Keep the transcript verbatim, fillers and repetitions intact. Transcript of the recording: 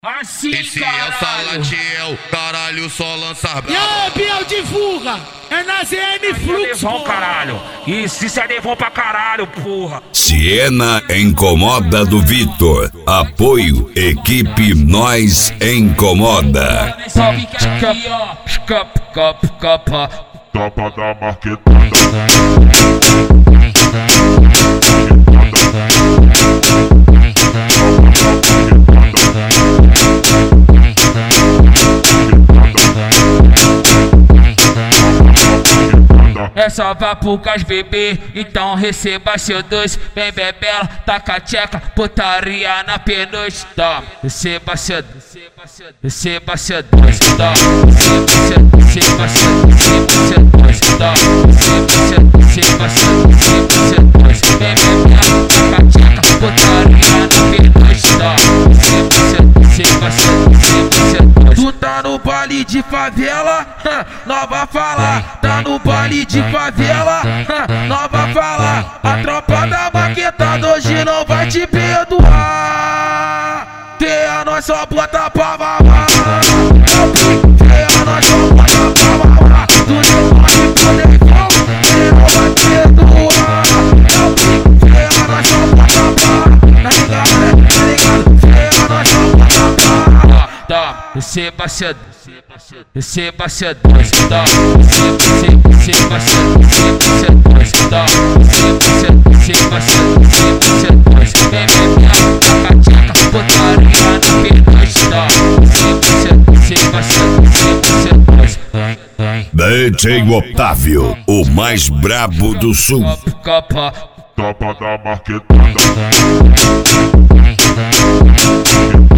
Assim, e se caralho. eu só latiu, caralho, só lançar brava. E aí, Biel, divulga! É na Z N Fluxo, Devon, caralho. Isso, isso é Devon pra caralho, porra. Siena Incomoda do Vitor. Apoio, equipe Nós Incomoda. Salve que aqui, ó. Escapa, capa, capa. Tapa da marquetada. É só vapucas, bebê, então receba seu doce. Vem bebela, taca a tcheca, putaria na penugem. Toma, receba seu doce, receba seu doce. Toma, receba seu, receba seu doce. Toma, receba seu, receba seu, receba seu doce. Vem bebela, taca a tcheca, putaria na penugem. Toma, receba seu, receba seu, receba seu doce. Tu tá no baile de favela, nova fala. Tá no baile de favela, nova fala. A tropa da maquetada hoje não vai te perdoar. Tem a nós só bota pra mamar. Tem a nós só bota pra mamar. Tu não pode poder não, ele não vai perdoar. Tem a nós só bota pra, tá ligado, né? Tá ligado? Tem a nós só bota pra. Tá, receba cedo. Receba seu doce, tá? Receba, receba seu, receba seu doce, tá? Receba seu, receba seu, receba seu doce. Vem beber, taca a tcheca, putaria na penugem, tá? Receba seu, receba seu, receba seu doce. D J Otávio, o mais brabo do sul. Capa, Tapa da marquetada.